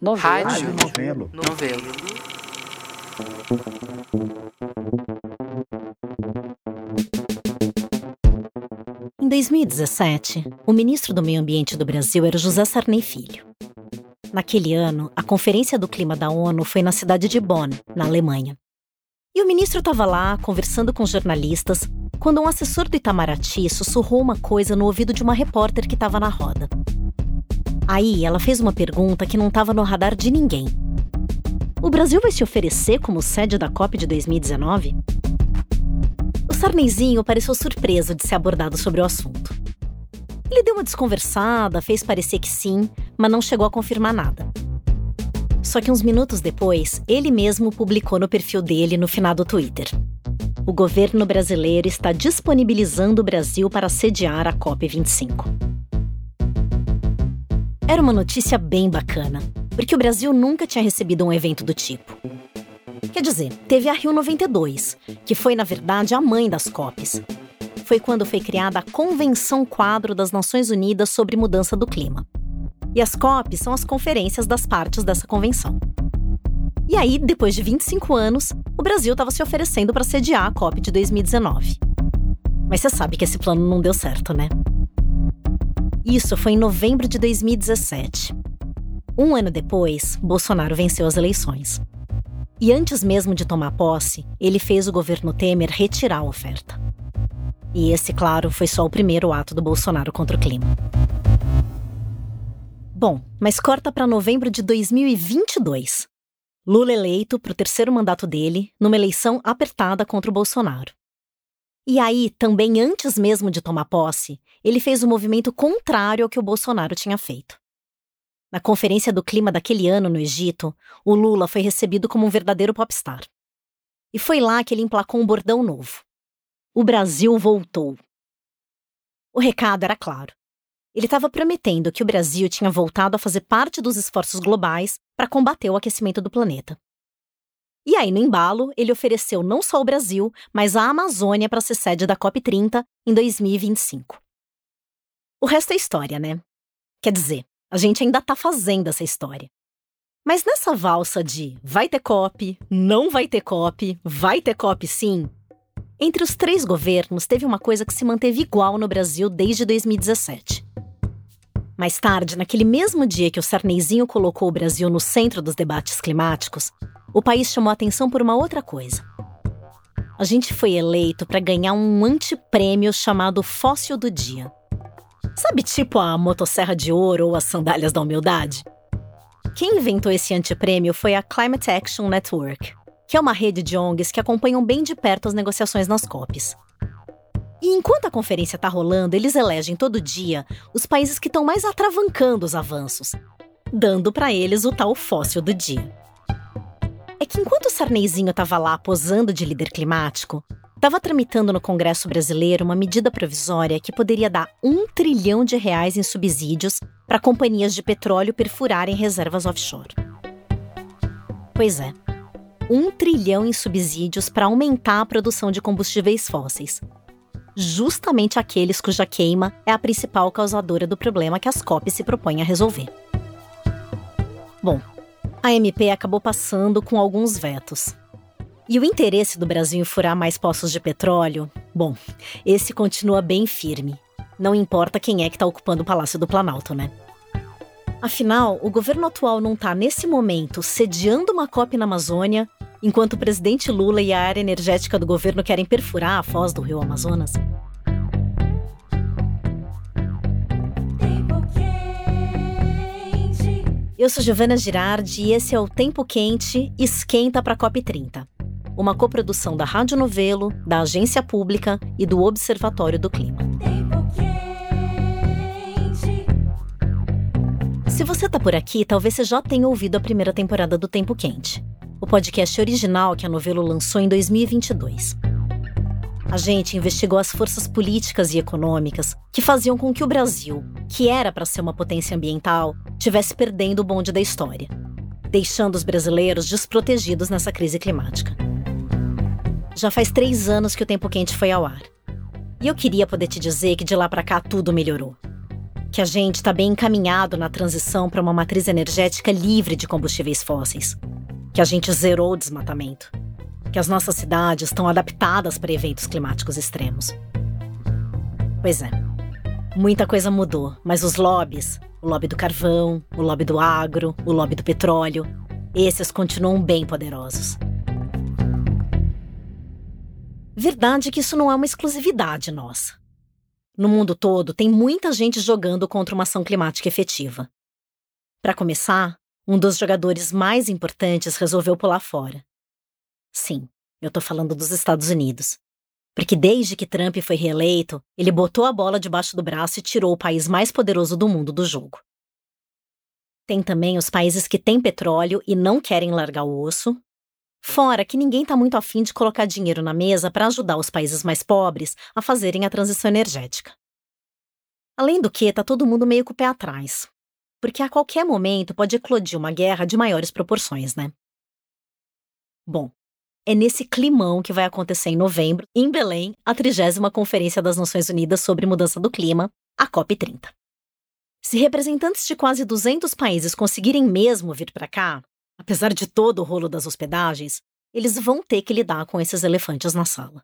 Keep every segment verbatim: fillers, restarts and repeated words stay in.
Novelo. Rádio Novelo. Novelo. Em dois mil e dezessete, o ministro do Meio Ambiente do Brasil era José Sarney Filho. Naquele ano, a Conferência do Clima da ONU foi na cidade de Bonn, na Alemanha. E o ministro estava lá, conversando com jornalistas, quando um assessor do Itamaraty sussurrou uma coisa no ouvido de uma repórter que estava na roda. Aí, ela fez uma pergunta que não estava no radar de ninguém. O Brasil vai se oferecer como sede da COP de dois mil e dezenove? O Sarneyzinho pareceu surpreso de ser abordado sobre o assunto. Ele deu uma desconversada, fez parecer que sim, mas não chegou a confirmar nada. Só que uns minutos depois, ele mesmo publicou no perfil dele no finado Twitter: o governo brasileiro está disponibilizando o Brasil para sediar a COP vinte e cinco. Era uma notícia bem bacana, porque o Brasil nunca tinha recebido um evento do tipo. Quer dizer, teve a Rio noventa e dois, que foi, na verdade, a mãe das COPs. Foi quando foi criada a Convenção Quadro das Nações Unidas sobre Mudança do Clima. E as COPs são as conferências das partes dessa convenção. E aí, depois de vinte e cinco anos, o Brasil estava se oferecendo para sediar a COP de dois mil e dezenove. Mas você sabe que esse plano não deu certo, né? Isso foi em novembro de dois mil e dezessete. Um ano depois, Bolsonaro venceu as eleições. E antes mesmo de tomar posse, ele fez o governo Temer retirar a oferta. E esse, claro, foi só o primeiro ato do Bolsonaro contra o clima. Bom, mas corta para novembro de dois mil e vinte e dois. Lula eleito para o terceiro mandato dele, numa eleição apertada contra o Bolsonaro. E aí, também antes mesmo de tomar posse, ele fez o movimento contrário ao que o Bolsonaro tinha feito. Na Conferência do Clima daquele ano no Egito, o Lula foi recebido como um verdadeiro popstar. E foi lá que ele emplacou um bordão novo: o Brasil voltou. O recado era claro. Ele estava prometendo que o Brasil tinha voltado a fazer parte dos esforços globais para combater o aquecimento do planeta. E aí, no embalo, ele ofereceu não só o Brasil, mas a Amazônia para ser sede da COP trinta em dois mil e vinte e cinco. O resto é história, né? Quer dizer, a gente ainda tá fazendo essa história. Mas nessa valsa de vai ter COP, não vai ter COP, vai ter COP sim, entre os três governos teve uma coisa que se manteve igual no Brasil desde dois mil e dezessete. Mais tarde, naquele mesmo dia que o Sarneyzinho colocou o Brasil no centro dos debates climáticos, o país chamou a atenção por uma outra coisa. A gente foi eleito para ganhar um antiprêmio chamado Fóssil do Dia. Sabe, tipo a motosserra de ouro ou as sandálias da humildade? Quem inventou esse antiprêmio foi a Climate Action Network, que é uma rede de O N Gs que acompanham bem de perto as negociações nas COPs. E enquanto a conferência está rolando, eles elegem todo dia os países que estão mais atravancando os avanços, dando para eles o tal Fóssil do Dia. É que enquanto o Sarneyzinho estava lá posando de líder climático, estava tramitando no Congresso brasileiro uma medida provisória que poderia dar um trilhão de reais em subsídios para companhias de petróleo perfurarem reservas offshore. Pois é, um trilhão em subsídios para aumentar a produção de combustíveis fósseis. Justamente aqueles cuja queima é a principal causadora do problema que as COPs se propõem a resolver. Bom, a M P acabou passando com alguns vetos. E o interesse do Brasil em furar mais poços de petróleo, bom, esse continua bem firme. Não importa quem é que está ocupando o Palácio do Planalto, né? Afinal, o governo atual não está, nesse momento, sediando uma COP na Amazônia, enquanto o presidente Lula e a área energética do governo querem perfurar a foz do rio Amazonas. Eu sou Giovana Girardi e esse é o Tempo Quente Esquenta para a COP trinta. Uma coprodução da Rádio Novelo, da Agência Pública e do Observatório do Clima. Se você tá por aqui, talvez você já tenha ouvido a primeira temporada do Tempo Quente, o podcast original que a Novelo lançou em dois mil e vinte e dois. A gente investigou as forças políticas e econômicas que faziam com que o Brasil, que era para ser uma potência ambiental, estivesse perdendo o bonde da história, deixando os brasileiros desprotegidos nessa crise climática. Já faz três anos que o Tempo Quente foi ao ar. E eu queria poder te dizer que de lá pra cá tudo melhorou. que a gente está bem encaminhado na transição para uma matriz energética livre de combustíveis fósseis, que a gente zerou o desmatamento, que as nossas cidades estão adaptadas para eventos climáticos extremos. Pois é, muita coisa mudou, mas os lobbies, o lobby do carvão, o lobby do agro, o lobby do petróleo, esses continuam bem poderosos. Verdade que isso não é uma exclusividade nossa. No mundo todo, tem muita gente jogando contra uma ação climática efetiva. Para começar, um dos jogadores mais importantes resolveu pular fora. Sim, eu tô falando dos Estados Unidos. Porque desde que Trump foi reeleito, ele botou a bola debaixo do braço e tirou o país mais poderoso do mundo do jogo. Tem também os países que têm petróleo e não querem largar o osso. Fora que ninguém tá muito afim de colocar dinheiro na mesa para ajudar os países mais pobres a fazerem a transição energética. Além do que, tá todo mundo meio com o pé atrás. Porque a qualquer momento pode eclodir uma guerra de maiores proporções, né? Bom, é nesse climão que vai acontecer em novembro, em Belém, a trigésima Conferência das Nações Unidas sobre Mudança do Clima, a COP trinta. Se representantes de quase duzentos países conseguirem mesmo vir para cá, apesar de todo o rolo das hospedagens, eles vão ter que lidar com esses elefantes na sala.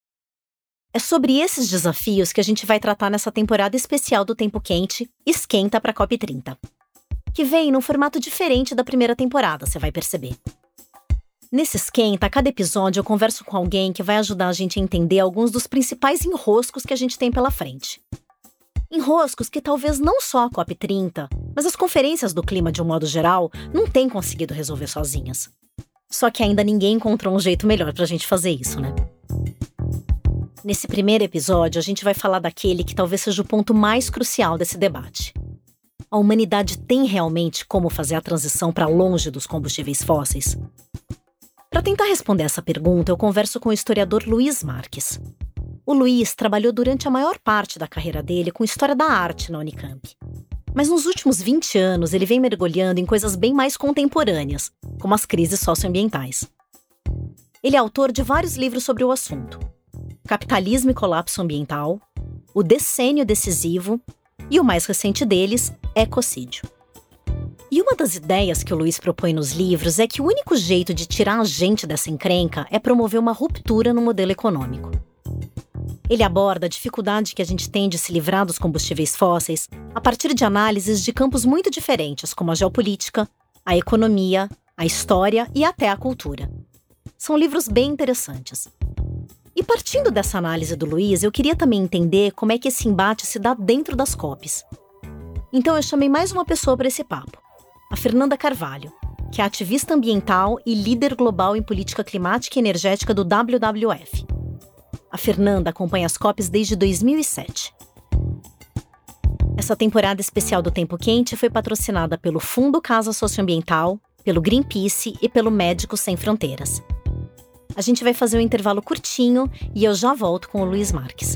É sobre esses desafios que a gente vai tratar nessa temporada especial do Tempo Quente, Esquenta para a COP trinta. Que vem num formato diferente da primeira temporada, você vai perceber. Nesse Esquenta, a cada episódio eu converso com alguém que vai ajudar a gente a entender alguns dos principais enroscos que a gente tem pela frente. Enroscos que talvez não só a COP trinta, mas as conferências do clima de um modo geral, não têm conseguido resolver sozinhas. Só que ainda ninguém encontrou um jeito melhor pra gente fazer isso, né? Nesse primeiro episódio, a gente vai falar daquele que talvez seja o ponto mais crucial desse debate. A humanidade tem realmente como fazer a transição para longe dos combustíveis fósseis? Para tentar responder essa pergunta, eu converso com o historiador Luiz Marques. O Luiz trabalhou durante a maior parte da carreira dele com história da arte na Unicamp. Mas nos últimos vinte anos, ele vem mergulhando em coisas bem mais contemporâneas, como as crises socioambientais. Ele é autor de vários livros sobre o assunto: Capitalismo e Colapso Ambiental, O Decênio Decisivo e o mais recente deles, Ecocídio. E uma das ideias que o Luiz propõe nos livros é que o único jeito de tirar a gente dessa encrenca é promover uma ruptura no modelo econômico. Ele aborda a dificuldade que a gente tem de se livrar dos combustíveis fósseis a partir de análises de campos muito diferentes, como a geopolítica, a economia, a história e até a cultura. São livros bem interessantes. E partindo dessa análise do Luiz, eu queria também entender como é que esse embate se dá dentro das COPs. Então eu chamei mais uma pessoa para esse papo, a Fernanda Carvalho, que é ativista ambiental e líder global em política climática e energética do W W F. A Fernanda acompanha as COPs desde dois mil e sete. Essa temporada especial do Tempo Quente foi patrocinada pelo Fundo Casa Socioambiental, pelo Greenpeace e pelo Médicos Sem Fronteiras. A gente vai fazer um intervalo curtinho e eu já volto com o Luiz Marques.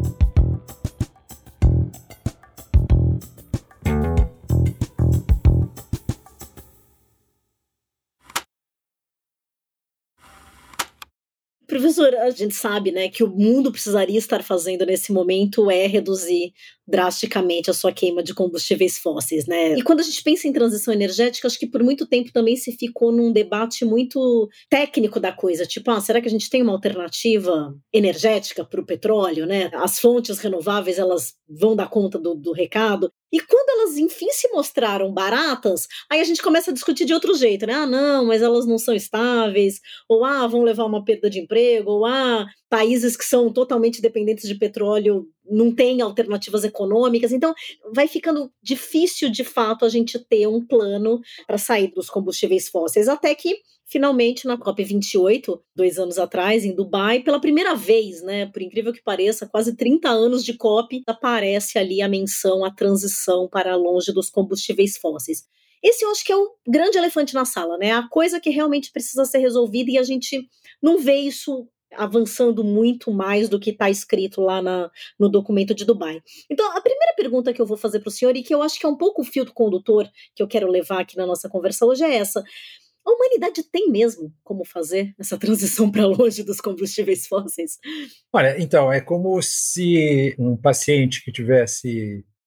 Professor, a gente sabe, né, que o mundo precisaria estar fazendo nesse momento é reduzir drasticamente a sua queima de combustíveis fósseis, né? E quando a gente pensa em transição energética, acho que por muito tempo também se ficou num debate muito técnico da coisa, tipo, ah, será que a gente tem uma alternativa energética para o petróleo, né? As fontes renováveis, elas vão dar conta do, do recado? E quando elas, enfim, se mostraram baratas, aí a gente começa a discutir de outro jeito, né? Ah, não, mas elas não são estáveis, ou ah, vão levar uma perda de emprego, ou ah, países que são totalmente dependentes de petróleo não têm alternativas econômicas. Então, vai ficando difícil, de fato, a gente ter um plano para sair dos combustíveis fósseis, até que, finalmente, na COP vinte e oito, dois anos atrás, em Dubai, pela primeira vez, né, por incrível que pareça, quase trinta anos de COP, aparece ali a menção à transição para longe dos combustíveis fósseis. Esse eu acho que é o grande elefante na sala, né? A coisa que realmente precisa ser resolvida e a gente não vê isso avançando muito mais do que está escrito lá na, no documento de Dubai. Então, a primeira pergunta que eu vou fazer para o senhor, e que eu acho que é um pouco o fio condutor que eu quero levar aqui na nossa conversa hoje, é essa. A humanidade tem mesmo como fazer essa transição para longe dos combustíveis fósseis? Olha, então, é como se um paciente que tivesse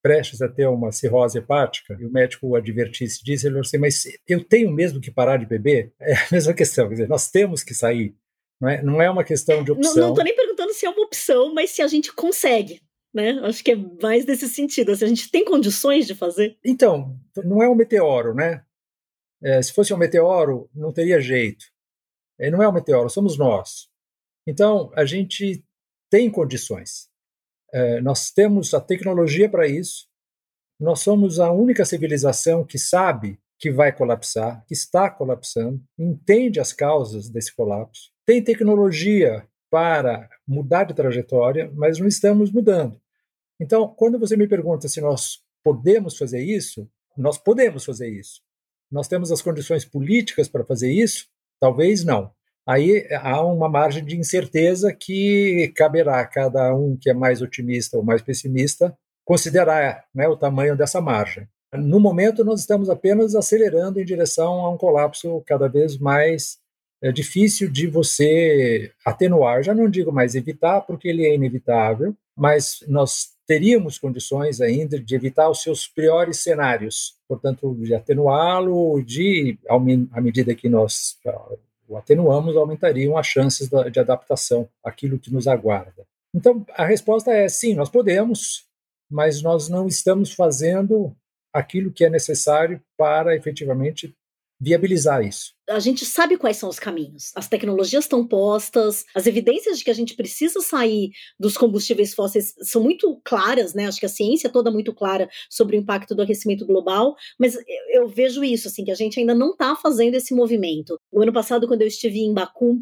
prestes a ter uma cirrose hepática, e o médico o advertisse disso, ele falou assim, mas eu tenho mesmo que parar de beber? É a mesma questão, quer dizer, nós temos que sair, não é, não é uma questão de opção. Não estou nem perguntando se é uma opção, mas se a gente consegue, né? Acho que é mais nesse sentido, se a gente tem condições de fazer. Então, não é um meteoro, né? É, se fosse um meteoro, não teria jeito. É, não é um meteoro, somos nós. Então, a gente tem condições. É, nós temos a tecnologia para isso. Nós somos a única civilização que sabe que vai colapsar, que está colapsando, entende as causas desse colapso, tem tecnologia para mudar de trajetória, mas não estamos mudando. Então, quando você me pergunta se nós podemos fazer isso, nós podemos fazer isso. Nós temos as condições políticas para fazer isso? Talvez não. Aí há uma margem de incerteza que caberá a cada um que é mais otimista ou mais pessimista considerar, né, o tamanho dessa margem. No momento, nós estamos apenas acelerando em direção a um colapso cada vez mais é, difícil de você atenuar. Já não digo mais evitar, porque ele é inevitável, mas nós teríamos condições ainda de evitar os seus piores cenários, portanto, de atenuá-lo, de, à medida que nós o atenuamos, aumentariam as chances de adaptação àquilo que nos aguarda. Então, a resposta é sim, nós podemos, mas nós não estamos fazendo aquilo que é necessário para efetivamente viabilizar isso. A gente sabe quais são os caminhos. As tecnologias estão postas, as evidências de que a gente precisa sair dos combustíveis fósseis são muito claras, né? Acho que a ciência é toda muito clara sobre o impacto do aquecimento global, mas eu vejo isso, assim, que a gente ainda não está fazendo esse movimento. O ano passado, quando eu estive em Baku,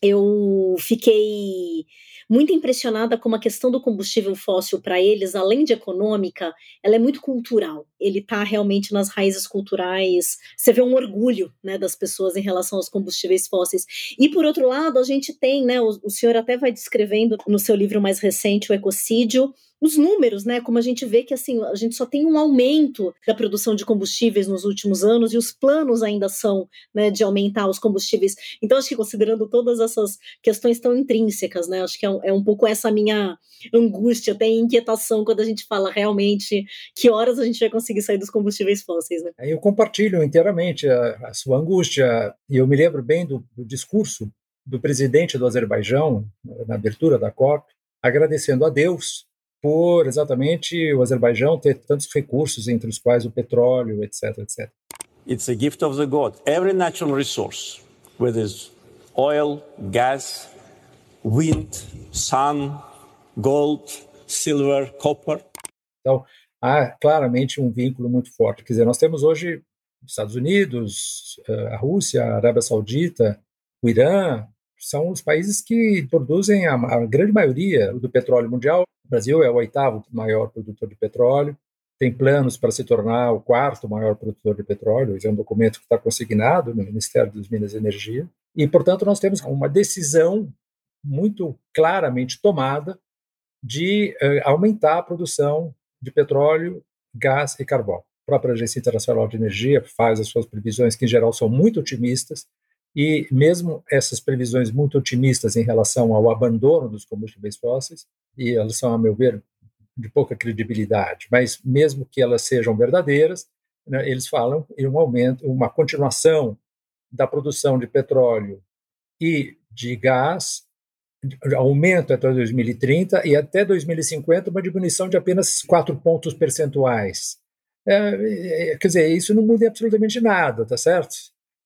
eu fiquei muito impressionada como a questão do combustível fóssil para eles, além de econômica, ela é muito cultural. Ele está realmente nas raízes culturais. Você vê um orgulho, né, das pessoas em relação aos combustíveis fósseis. E, por outro lado, a gente tem, né, o, o senhor até vai descrevendo no seu livro mais recente, O Ecocídio, os números, né, como a gente vê que assim, a gente só tem um aumento da produção de combustíveis nos últimos anos e os planos ainda são, né, de aumentar os combustíveis. Então, acho que considerando todas essas questões tão intrínsecas, né, acho que é um, é um pouco essa minha angústia, até inquietação quando a gente fala realmente que horas a gente vai conseguir sair dos combustíveis fósseis, né? Eu compartilho inteiramente a, a sua angústia, e eu me lembro bem do, do discurso do presidente do Azerbaijão, na abertura da COP, agradecendo a Deus por exatamente o Azerbaijão ter tantos recursos, entre os quais o petróleo, etc, etcétera. It's a gift of the God. Every natural resource, whether it's oil, gas, wind, sun, gold, silver, copper. Então, há claramente um vínculo muito forte. Quer dizer, nós temos hoje os Estados Unidos, a Rússia, a Arábia Saudita, o Irã, são os países que produzem a, a grande maioria do petróleo mundial. O Brasil é o oitavo maior produtor de petróleo, tem planos para se tornar o quarto maior produtor de petróleo, esse é um documento que está consignado no Ministério das Minas e Energia, e, portanto, nós temos uma decisão muito claramente tomada de uh, aumentar a produção de petróleo, gás e carvão. A própria Agência Internacional de Energia faz as suas previsões, que em geral são muito otimistas, e mesmo essas previsões muito otimistas em relação ao abandono dos combustíveis fósseis, e elas são, a meu ver, de pouca credibilidade, mas mesmo que elas sejam verdadeiras, né, eles falam em um aumento, uma continuação da produção de petróleo e de gás, aumento até dois mil e trinta e até dois mil e cinquenta uma diminuição de apenas quatro pontos percentuais. É, é, quer dizer, isso não muda absolutamente nada, tá certo?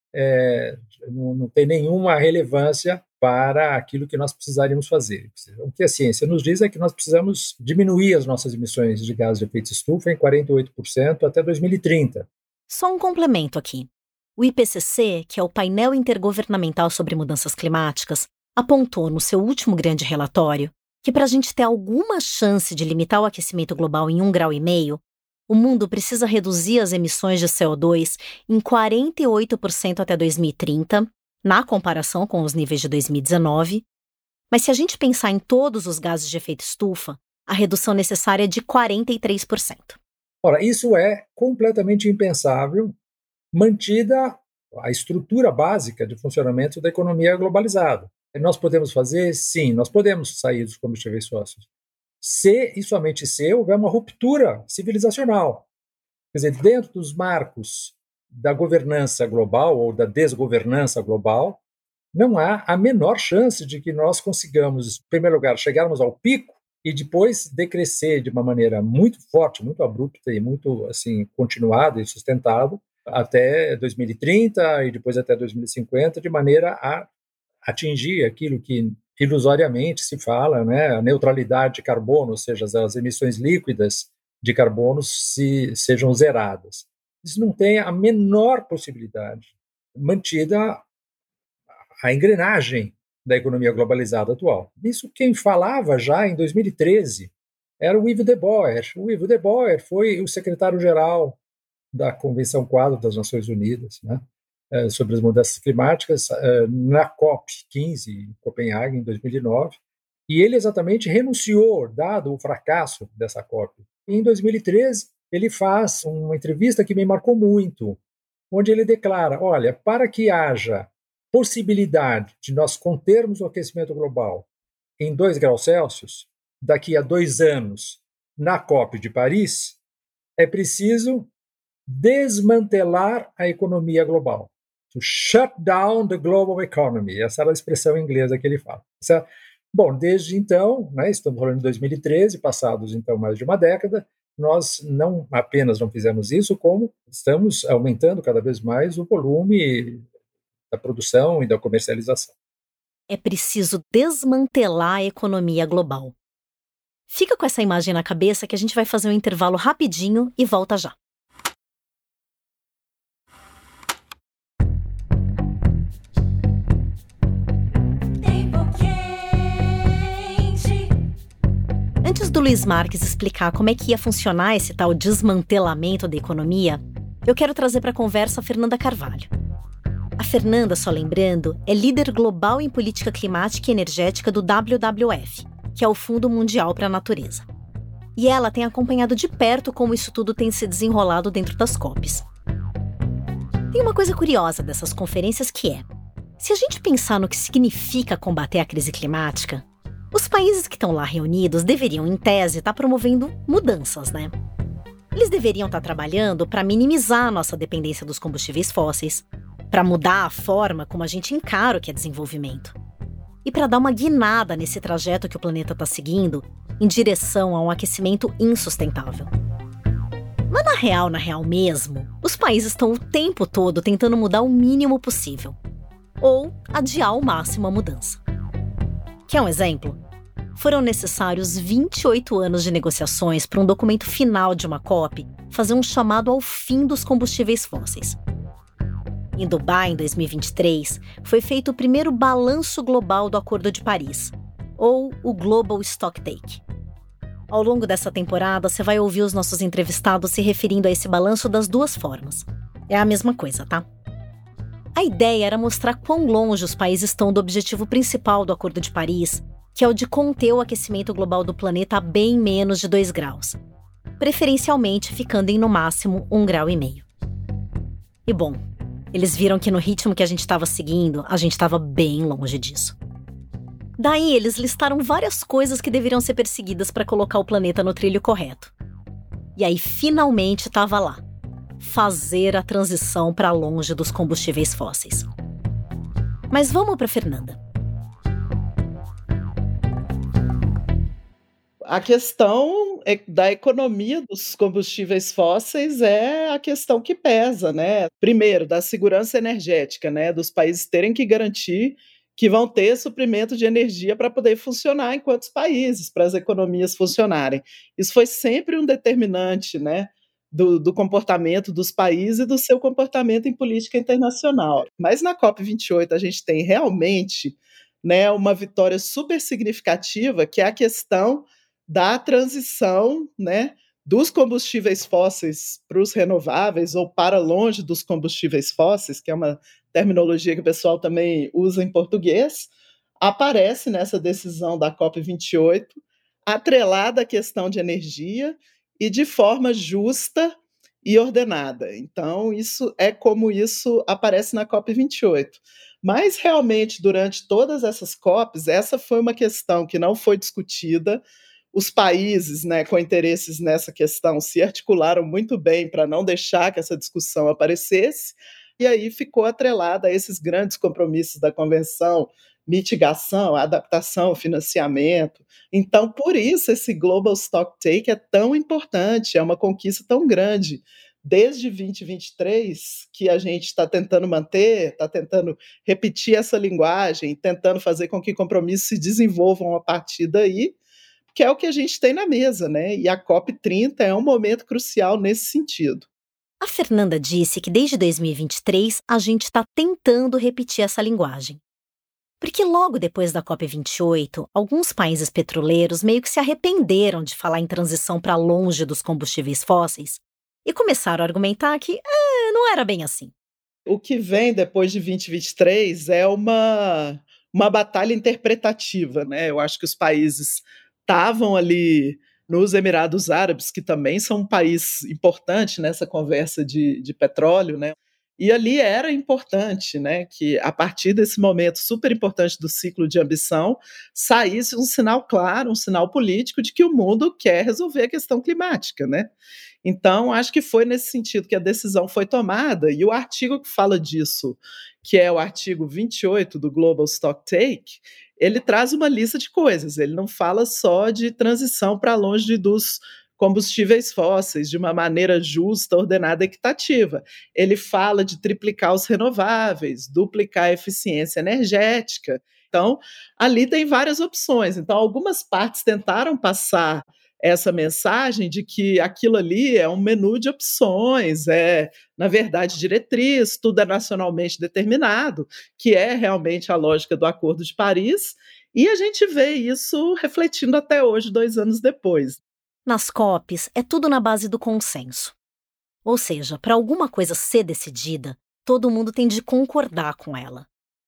É, não, não tem nenhuma relevância para aquilo que nós precisaríamos fazer. O que a ciência nos diz é que nós precisamos diminuir as nossas emissões de gases de efeito estufa em quarenta e oito por cento até dois mil e trinta. Só um complemento aqui. O I P C C, que é o Painel Intergovernamental sobre Mudanças Climáticas, apontou no seu último grande relatório que para a gente ter alguma chance de limitar o aquecimento global em um grau e meio, o mundo precisa reduzir as emissões de C O dois em quarenta e oito por cento até dois mil e trinta, na comparação com os níveis de dois mil e dezenove. Mas se a gente pensar em todos os gases de efeito estufa, a redução necessária é de quarenta e três por cento. Ora, isso é completamente impensável, mantida a estrutura básica de funcionamento da economia globalizada. Nós podemos fazer? Sim, nós podemos sair dos combustíveis fósseis. se e somente se houver uma ruptura civilizacional. Quer dizer, dentro dos marcos da governança global ou da desgovernança global, não há a menor chance de que nós consigamos, em primeiro lugar, chegarmos ao pico e depois decrescer de uma maneira muito forte, muito abrupta e muito assim continuada e sustentada até dois mil e trinta e depois até dois mil e cinquenta, de maneira a atingir aquilo que ilusoriamente se fala, né, a neutralidade de carbono, ou seja, as emissões líquidas de carbono se, sejam zeradas. Isso não tem a menor possibilidade, mantida a engrenagem da economia globalizada atual. Isso quem falava já em dois mil e treze era o Yves de Boer. O Yves de Boer foi o secretário-geral da Convenção Quadro das Nações Unidas, né, sobre as mudanças climáticas, na COP quinze, em Copenhague, em dois mil e nove, e ele exatamente renunciou, dado o fracasso dessa COP. E em dois mil e treze, ele faz uma entrevista que me marcou muito, onde ele declara, olha, para que haja possibilidade de nós contermos o aquecimento global em dois graus Celsius, daqui a dois anos, na COP de Paris, é preciso desmantelar a economia global. To shut down the global economy. Essa era a expressão inglesa que ele fala. Bom, desde então, né, estamos falando de dois mil e treze, passados então mais de uma década, nós não apenas não fizemos isso, como estamos aumentando cada vez mais o volume da produção e da comercialização. É preciso desmantelar a economia global. Fica com essa imagem na cabeça que a gente vai fazer um intervalo rapidinho e volta já. Antes do Luiz Marques explicar como é que ia funcionar esse tal desmantelamento da economia, eu quero trazer para a conversa a Fernanda Carvalho. A Fernanda, só lembrando, é líder global em política climática e energética do W W F, que é o Fundo Mundial para a Natureza. E ela tem acompanhado de perto como isso tudo tem se desenrolado dentro das COPs. Tem uma coisa curiosa dessas conferências que é, se a gente pensar no que significa combater a crise climática, os países que estão lá reunidos deveriam, em tese, estar promovendo mudanças, né? Eles deveriam estar trabalhando para minimizar a nossa dependência dos combustíveis fósseis, para mudar a forma como a gente encara o que é desenvolvimento, e para dar uma guinada nesse trajeto que o planeta está seguindo em direção a um aquecimento insustentável. Mas na real, na real mesmo, os países estão o tempo todo tentando mudar o mínimo possível, ou adiar ao máximo a mudança. Quer um exemplo? Foram necessários vinte e oito anos de negociações para um documento final de uma COP fazer um chamado ao fim dos combustíveis fósseis. Em Dubai, em dois mil e vinte e três, foi feito o primeiro balanço global do Acordo de Paris, ou o Global Stocktake. Ao longo dessa temporada, você vai ouvir os nossos entrevistados se referindo a esse balanço das duas formas. É a mesma coisa, tá? A ideia era mostrar quão longe os países estão do objetivo principal do Acordo de Paris, que é o de conter o aquecimento global do planeta a bem menos de dois graus, preferencialmente ficando em no máximo um grau e meio. E bom, eles viram que no ritmo que a gente estava seguindo, a gente estava bem longe disso. Daí eles listaram várias coisas que deveriam ser perseguidas para colocar o planeta no trilho correto. E aí finalmente estava lá. Fazer a transição para longe dos combustíveis fósseis. Mas vamos para Fernanda. A questão da economia dos combustíveis fósseis é a questão que pesa, né? Primeiro, da segurança energética, né? Dos países terem que garantir que vão ter suprimento de energia para poder funcionar enquanto os países, para as economias funcionarem. Isso foi sempre um determinante, né? Do, do comportamento dos países e do seu comportamento em política internacional. Mas na COP vinte e oito a gente tem realmente, né, uma vitória super significativa, que é a questão da transição, né, dos combustíveis fósseis para os renováveis ou para longe dos combustíveis fósseis, que é uma terminologia que o pessoal também usa em português, aparece nessa decisão da COP vinte e oito, atrelada à questão de energia, e de forma justa e ordenada. Então, isso é como isso aparece na COP vinte e oito. Mas, realmente, durante todas essas COPs, essa foi uma questão que não foi discutida, os países, né, com interesses nessa questão se articularam muito bem para não deixar que essa discussão aparecesse, e aí ficou atrelada a esses grandes compromissos da Convenção, mitigação, adaptação, financiamento. Então, por isso, esse Global Stocktake é tão importante, é uma conquista tão grande. Desde vinte e vinte e três, que a gente está tentando manter, está tentando repetir essa linguagem, tentando fazer com que compromissos se desenvolvam a partir daí, que é o que a gente tem na mesa, né? E a COP trinta é um momento crucial nesse sentido. A Fernanda disse que desde dois mil e vinte e três a gente está tentando repetir essa linguagem. Porque logo depois da COP vinte e oito, alguns países petroleiros meio que se arrependeram de falar em transição para longe dos combustíveis fósseis e começaram a argumentar que é, não era bem assim. O que vem depois de vinte e vinte e três é uma, uma batalha interpretativa, né? Eu acho que os países estavam ali nos Emirados Árabes, que também são um país importante nessa conversa de, de petróleo, né? E ali era importante, né, que a partir desse momento super importante do ciclo de ambição, saísse um sinal claro, um sinal político de que o mundo quer resolver a questão climática, né? Então, acho que foi nesse sentido que a decisão foi tomada, e o artigo que fala disso, que é o artigo vinte e oito do Global Stocktake, ele traz uma lista de coisas, ele não fala só de transição para longe dos combustíveis fósseis de uma maneira justa, ordenada e equitativa. Ele fala de triplicar os renováveis, duplicar a eficiência energética. Então, ali tem várias opções. Então, algumas partes tentaram passar essa mensagem de que aquilo ali é um menu de opções, é, na verdade, diretriz, tudo é nacionalmente determinado, que é realmente a lógica do Acordo de Paris, e a gente vê isso refletindo até hoje, dois anos depois. Nas COPs, é tudo na base do consenso. Ou seja, para alguma coisa ser decidida, todo mundo tem de concordar com ela.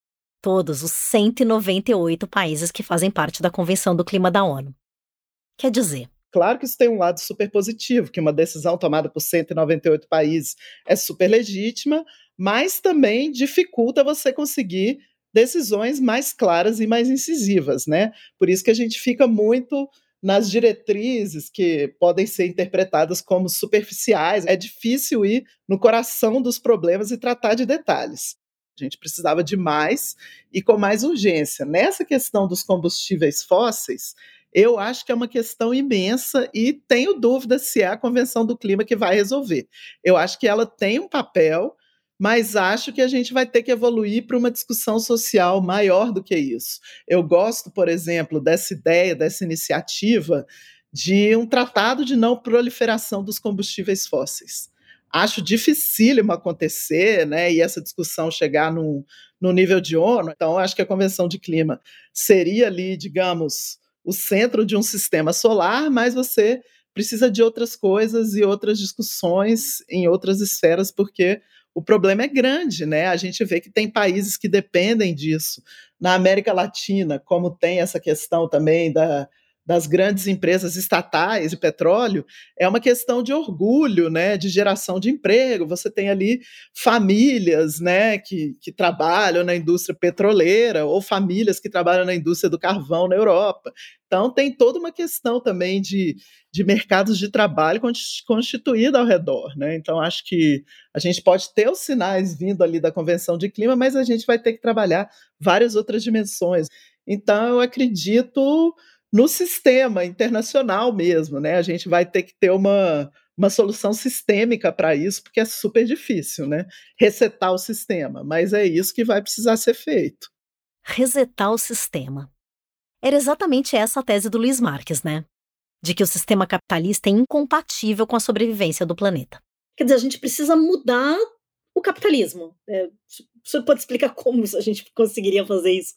Todos os cento e noventa e oito países que fazem parte da Convenção do Clima da ONU. Quer dizer, claro que isso tem um lado super positivo, que uma decisão tomada por cento e noventa e oito países é super legítima, mas também dificulta você conseguir decisões mais claras e mais incisivas, né? Por isso que a gente fica muito nas diretrizes que podem ser interpretadas como superficiais. É difícil ir no coração dos problemas e tratar de detalhes. A gente precisava de mais e com mais urgência. Nessa questão dos combustíveis fósseis, eu acho que é uma questão imensa e tenho dúvida se é a Convenção do Clima que vai resolver. Eu acho que ela tem um papel, mas acho que a gente vai ter que evoluir para uma discussão social maior do que isso. Eu gosto, por exemplo, dessa ideia, dessa iniciativa de um tratado de não proliferação dos combustíveis fósseis. Acho dificílimo acontecer, né, e essa discussão chegar no, no nível de ONU. Então, acho que a Convenção de Clima seria ali, digamos, o centro de um sistema solar, mas você precisa de outras coisas e outras discussões em outras esferas, porque o problema é grande, né? A gente vê que tem países que dependem disso. Na América Latina, como tem essa questão também da, das grandes empresas estatais de petróleo, é uma questão de orgulho, né? De geração de emprego. Você tem ali famílias, né? que, que trabalham na indústria petroleira ou famílias que trabalham na indústria do carvão na Europa. Então, tem toda uma questão também de, de mercados de trabalho constituída ao redor, né? Então, acho que a gente pode ter os sinais vindo ali da Convenção de Clima, mas a gente vai ter que trabalhar várias outras dimensões. Então, eu acredito no sistema internacional mesmo, né? A gente vai ter que ter uma, uma solução sistêmica para isso, porque é super difícil, né? Resetar o sistema, mas é isso que vai precisar ser feito. Resetar o sistema. Era exatamente essa a tese do Luiz Marques, né? De que o sistema capitalista é incompatível com a sobrevivência do planeta. Quer dizer, a gente precisa mudar o capitalismo. É, o senhor pode explicar como a gente conseguiria fazer isso?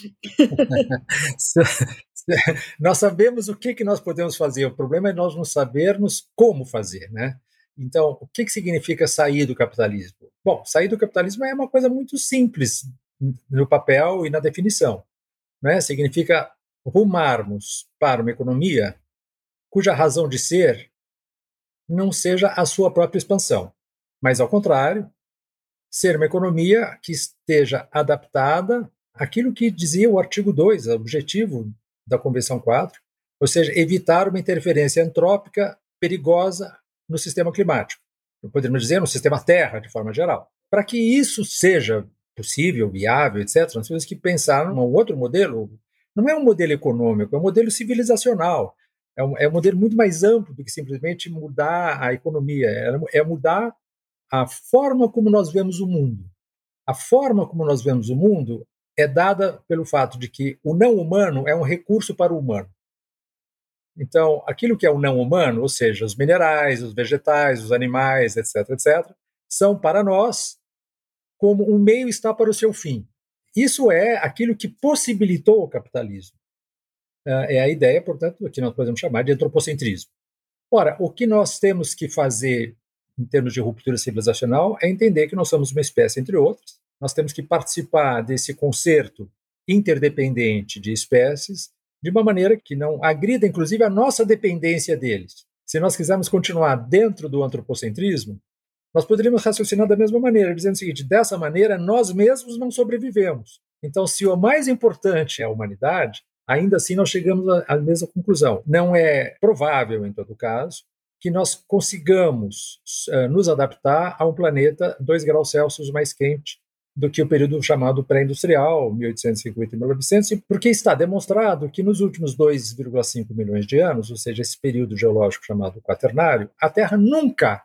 Nós sabemos o que, que nós podemos fazer, o problema é nós não sabermos como fazer, né? Então, o que, que significa sair do capitalismo? Bom, sair do capitalismo é uma coisa muito simples no papel e na definição, né? Significa rumarmos para uma economia cuja razão de ser não seja a sua própria expansão, mas, ao contrário, ser uma economia que esteja adaptada àquilo que dizia o artigo dois, o objetivo da Convenção quatro, ou seja, evitar uma interferência antrópica perigosa no sistema climático, poderíamos dizer no sistema Terra, de forma geral. Para que isso seja possível, viável, etcétera, nós temos que pensar num outro modelo. Não é um modelo econômico, é um modelo civilizacional. É um, é um modelo muito mais amplo do que simplesmente mudar a economia. É, é mudar a forma como nós vemos o mundo. A forma como nós vemos o mundo é dada pelo fato de que o não humano é um recurso para o humano. Então, aquilo que é o não humano, ou seja, os minerais, os vegetais, os animais, etc, etcétera, são para nós como um meio está para o seu fim. Isso é aquilo que possibilitou o capitalismo. É a ideia, portanto, que nós podemos chamar de antropocentrismo. Ora, o que nós temos que fazer em termos de ruptura civilizacional é entender que nós somos uma espécie entre outras. Nós temos que participar desse concerto interdependente de espécies de uma maneira que não agrida, inclusive, a nossa dependência deles. Se nós quisermos continuar dentro do antropocentrismo, nós poderíamos raciocinar da mesma maneira, dizendo o seguinte: dessa maneira, nós mesmos não sobrevivemos. Então, se o mais importante é a humanidade, ainda assim nós chegamos à mesma conclusão. Não é provável, em todo caso, que nós consigamos uh, nos adaptar a um planeta dois graus Celsius mais quente do que o período chamado pré-industrial, mil oitocentos e cinquenta e mil e novecentos, porque está demonstrado que nos últimos dois vírgula cinco milhões de anos, ou seja, esse período geológico chamado Quaternário, a Terra nunca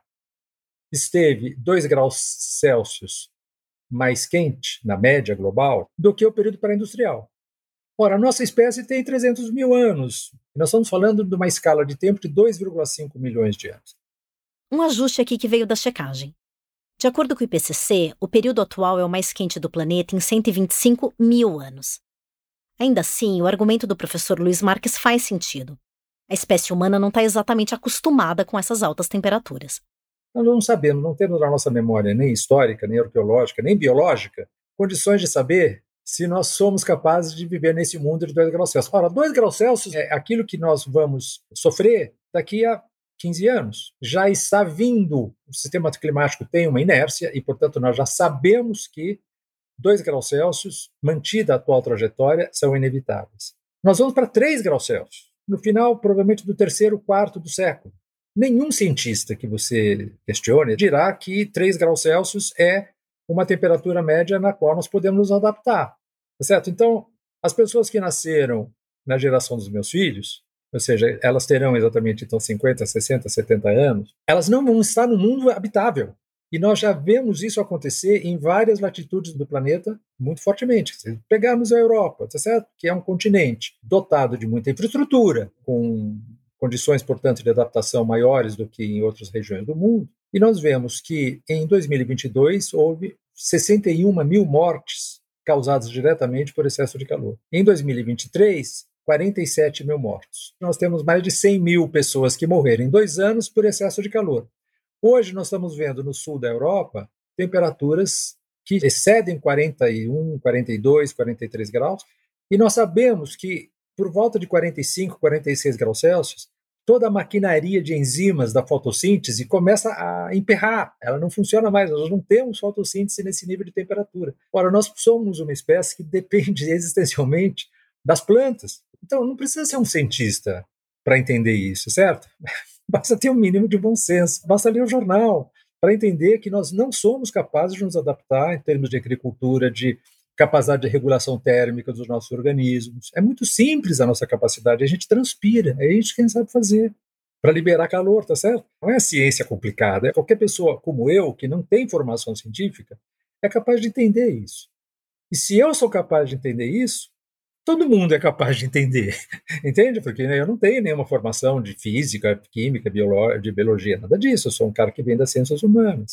esteve dois graus Celsius mais quente, na média global, do que o período pré-industrial. Ora, a nossa espécie tem trezentos mil anos. Nós estamos falando de uma escala de tempo de dois vírgula cinco milhões de anos. Um ajuste aqui que veio da checagem. De acordo com o I P C C, o período atual é o mais quente do planeta em cento e vinte e cinco mil anos. Ainda assim, o argumento do professor Luiz Marques faz sentido. A espécie humana não está exatamente acostumada com essas altas temperaturas. Nós não sabemos, não temos na nossa memória nem histórica, nem arqueológica, nem biológica, condições de saber se nós somos capazes de viver nesse mundo de dois graus Celsius. Ora, dois graus Celsius é aquilo que nós vamos sofrer daqui a quinze anos. Já está vindo, o sistema climático tem uma inércia e, portanto, nós já sabemos que dois graus Celsius, mantida a atual trajetória, são inevitáveis. Nós vamos para três graus Celsius, no final, provavelmente, do terceiro quarto do século. Nenhum cientista que você questione dirá que três graus Celsius é uma temperatura média na qual nós podemos nos adaptar. Tá certo? Então, as pessoas que nasceram na geração dos meus filhos, ou seja, elas terão exatamente então cinquenta, sessenta, setenta anos, elas não vão estar no mundo habitável. E nós já vemos isso acontecer em várias latitudes do planeta muito fortemente. Se pegarmos a Europa, tá certo? Que é um continente dotado de muita infraestrutura, com condições, portanto, de adaptação maiores do que em outras regiões do mundo. E nós vemos que em dois mil e vinte e dois houve sessenta e uma mil mortes causadas diretamente por excesso de calor. Em dois mil e vinte e três, quarenta e sete mil mortos. Nós temos mais de cem mil pessoas que morreram em dois anos por excesso de calor. Hoje nós estamos vendo no sul da Europa temperaturas que excedem quarenta e um, quarenta e dois, quarenta e três graus, e nós sabemos que por volta de quarenta e cinco, quarenta e seis graus Celsius, toda a maquinaria de enzimas da fotossíntese começa a emperrar, ela não funciona mais, nós não temos fotossíntese nesse nível de temperatura. Ora, nós somos uma espécie que depende existencialmente das plantas. Então, não precisa ser um cientista para entender isso, certo? Basta ter um mínimo de bom senso, basta ler o jornal para entender que nós não somos capazes de nos adaptar em termos de agricultura, de capacidade de regulação térmica dos nossos organismos. É muito simples a nossa capacidade, a gente transpira, é isso que a gente sabe fazer para liberar calor, tá certo? Não é ciência complicada, qualquer pessoa como eu, que não tem formação científica, é capaz de entender isso. E se eu sou capaz de entender isso, todo mundo é capaz de entender, entende? Porque eu não tenho nenhuma formação de física, química, biolo- de biologia, nada disso, eu sou um cara que vem das ciências humanas.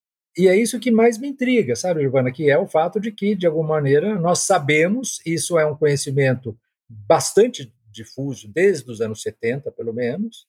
E é isso que mais me intriga, sabe, Giovana, que é o fato de que, de alguma maneira, nós sabemos, isso é um conhecimento bastante difuso, desde os anos setenta, pelo menos,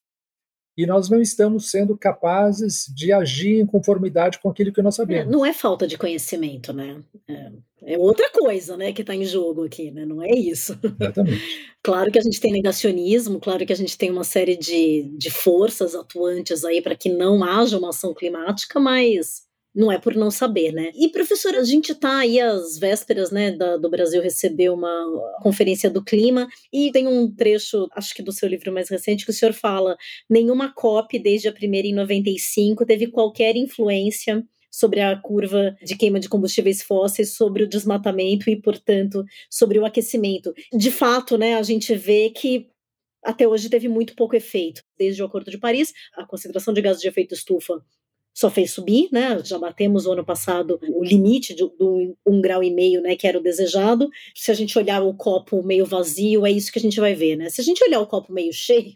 e nós não estamos sendo capazes de agir em conformidade com aquilo que nós sabemos. É, não é falta de conhecimento, né? É, é outra coisa, né, que está em jogo aqui, né? Não é isso. Exatamente. Claro que a gente tem negacionismo, claro que a gente tem uma série de, de forças atuantes aí para que não haja uma ação climática, mas Não é por não saber, né? E, professora, a gente está aí às vésperas, né, da, do Brasil receber uma conferência do clima, e tem um trecho, acho que do seu livro mais recente, que o senhor fala: nenhuma COP, desde a primeira em noventa e cinco, teve qualquer influência sobre a curva de queima de combustíveis fósseis, sobre o desmatamento e, portanto, sobre o aquecimento. De fato, né, a gente vê que até hoje teve muito pouco efeito. Desde o Acordo de Paris, a concentração de gases de efeito estufa só fez subir, né? Já batemos o ano passado o limite do, do um grau e meio, né, que era o desejado. Se a gente olhar o copo meio vazio, é isso que a gente vai ver, né? Se a gente olhar o copo meio cheio,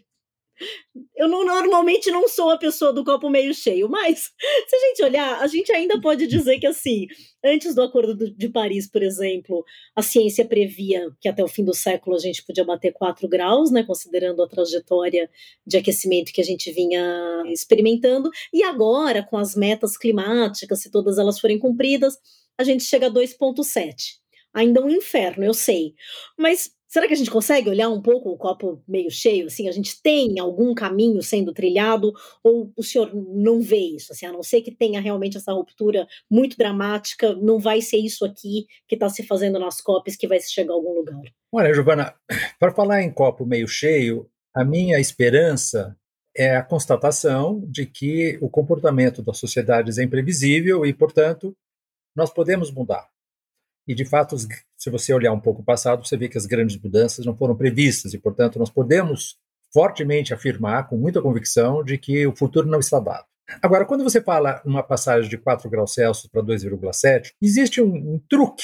eu não, normalmente não sou a pessoa do copo meio cheio, mas se a gente olhar, a gente ainda pode dizer que, assim, antes do Acordo de Paris, por exemplo, a ciência previa que até o fim do século a gente podia bater quatro graus, né, considerando a trajetória de aquecimento que a gente vinha experimentando, e agora, com as metas climáticas, se todas elas forem cumpridas, a gente chega a dois vírgula sete. Ainda um inferno, eu sei, mas será que a gente consegue olhar um pouco o copo meio cheio? Assim, a gente tem algum caminho sendo trilhado, ou o senhor não vê isso? Assim, a não ser que tenha realmente essa ruptura muito dramática, não vai ser isso aqui que está se fazendo nas COPs que vai chegar a algum lugar? Olha, Giovana, para falar em copo meio cheio, a minha esperança é a constatação de que o comportamento das sociedades é imprevisível e, portanto, nós podemos mudar. E, de fato, se você olhar um pouco o passado, você vê que as grandes mudanças não foram previstas e, portanto, nós podemos fortemente afirmar, com muita convicção, de que o futuro não está dado. Agora, quando você fala uma passagem de quatro graus Celsius para dois vírgula sete, existe um, um truque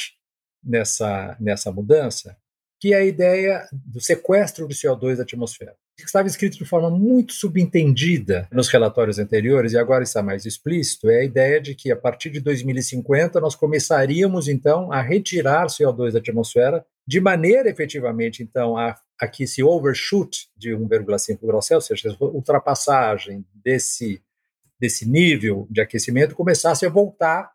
nessa, nessa mudança, que é a ideia do sequestro do C O dois da atmosfera. Estava escrito de forma muito subentendida nos relatórios anteriores, e agora está mais explícito, é a ideia de que a partir de dois mil e cinquenta nós começaríamos então a retirar C O dois da atmosfera, de maneira efetivamente então a, a que esse overshoot de um vírgula cinco graus Celsius, ou seja, a ultrapassagem desse, desse nível de aquecimento começasse a voltar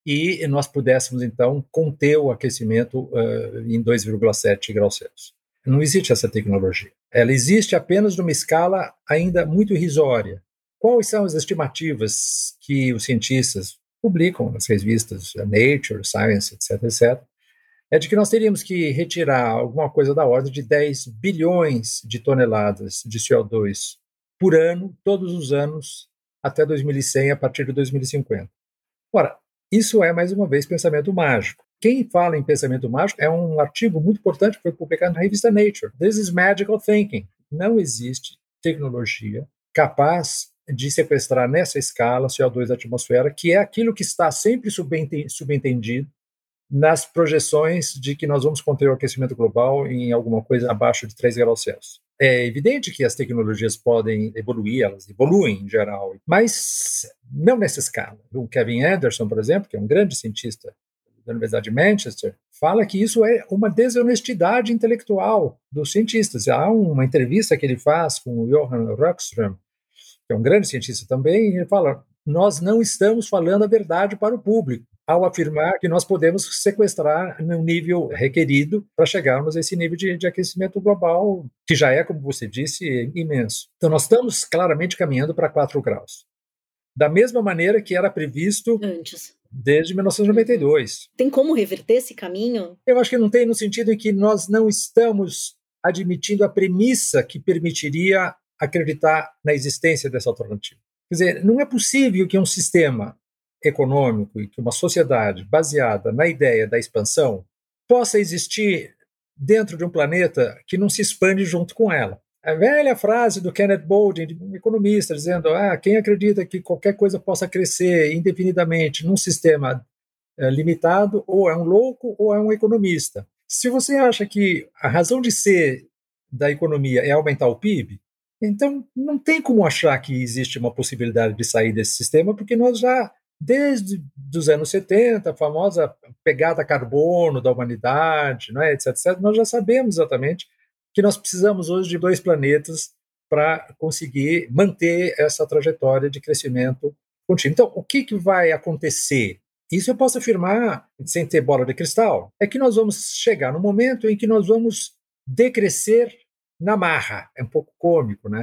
e nós pudéssemos então conter o aquecimento uh, em dois vírgula sete graus Celsius. Não existe essa tecnologia. Ela existe apenas numa escala ainda muito irrisória. Quais são as estimativas que os cientistas publicam nas revistas Nature, Science, etc, etcétera, é de que nós teríamos que retirar alguma coisa da ordem de dez bilhões de toneladas de C O dois por ano, todos os anos, até dois mil e cem, a partir de dois mil e cinquenta. Ora, isso é, mais uma vez, pensamento mágico. Quem fala em pensamento mágico é um artigo muito importante que foi publicado na revista Nature. This is magical thinking. Não existe tecnologia capaz de sequestrar nessa escala C O dois da atmosfera, que é aquilo que está sempre subentendido nas projeções de que nós vamos conter o aquecimento global em alguma coisa abaixo de três graus Celsius. É evidente que as tecnologias podem evoluir, elas evoluem em geral, mas não nessa escala. O Kevin Anderson, por exemplo, que é um grande cientista da Universidade de Manchester, fala que isso é uma desonestidade intelectual dos cientistas. Há uma entrevista que ele faz com o Johan Rockström, que é um grande cientista também, e ele fala: nós não estamos falando a verdade para o público, ao afirmar que nós podemos sequestrar no nível requerido para chegarmos a esse nível de, de aquecimento global, que já é, como você disse, imenso. Então, nós estamos claramente caminhando para quatro graus. Da mesma maneira que era previsto antes, desde mil novecentos e noventa e dois. Tem como reverter esse caminho? Eu acho que não tem, no sentido em que nós não estamos admitindo a premissa que permitiria acreditar na existência dessa alternativa. Quer dizer, não é possível que um sistema econômico e que uma sociedade baseada na ideia da expansão possa existir dentro de um planeta que não se expande junto com ela. A velha frase do Kenneth Boulding, um economista, dizendo: ah, quem acredita que qualquer coisa possa crescer indefinidamente num sistema é, limitado, ou é um louco ou é um economista. Se você acha que a razão de ser da economia é aumentar o P I B, então não tem como achar que existe uma possibilidade de sair desse sistema, porque nós já, desde os anos setenta, a famosa pegada carbono da humanidade, não é, etc, etcétera, nós já sabemos exatamente que nós precisamos hoje de dois planetas para conseguir manter essa trajetória de crescimento contínuo. Então, o que, que vai acontecer? Isso eu posso afirmar, sem ter bola de cristal, é que nós vamos chegar no momento em que nós vamos decrescer na marra. É um pouco cômico, né?